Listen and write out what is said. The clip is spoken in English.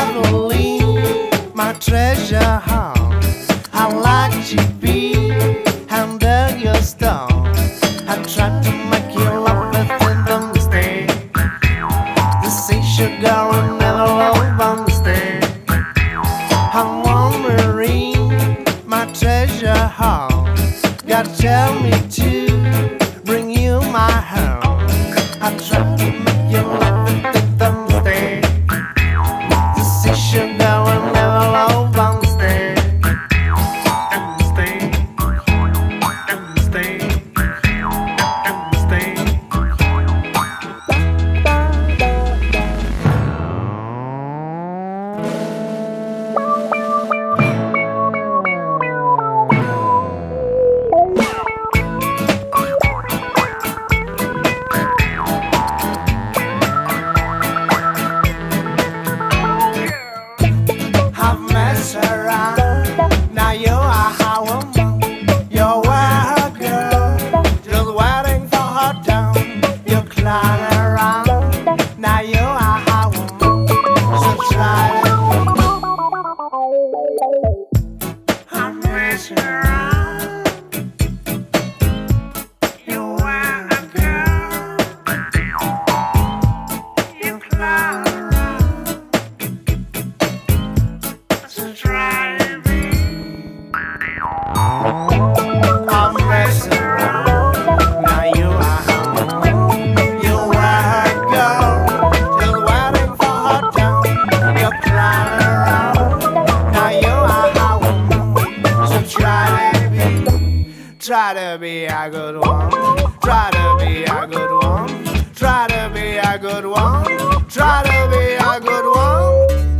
Adeline, my treasure house. I like to be under your stone. I try to make you love within the mistake. This ain't sugar and never love on mistake. I'm one marine, my treasure house. God tell me to bring you my home. I try to make you love within the mistake. This ain't sugar and never love on mistake. I've messed around. Now you are a woman. You're a girl, just waiting for her down. You climb around. Now you are a woman. So try to I've messed around. You are a girl. You climb around. So try to be. I'm messing around. Now you are a woman. You are a girl. Just waiting for her down. You climb around. Now you are a woman. So try to be. Try to be a good one. Try to be a good one. Try to be a good one. Try to be a good one.